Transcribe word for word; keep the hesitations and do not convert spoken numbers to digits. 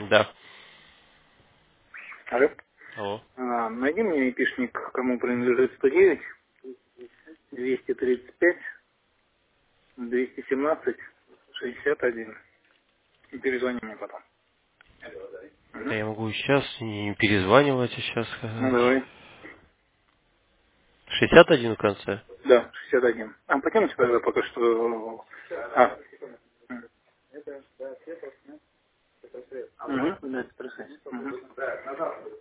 Да. Алло. Алло. А, найди мне айпишник, кому принадлежит сто девять, двести тридцать пять, двести семнадцать, шестьдесят один. И перезвони мне потом. Да Угу. я могу сейчас не перезванивать, а сейчас Ну сказать. давай. шестьдесят один в конце. Да, шестьдесят один. А потянемте тогда пока что. А. Угу. Да, присядь. Угу.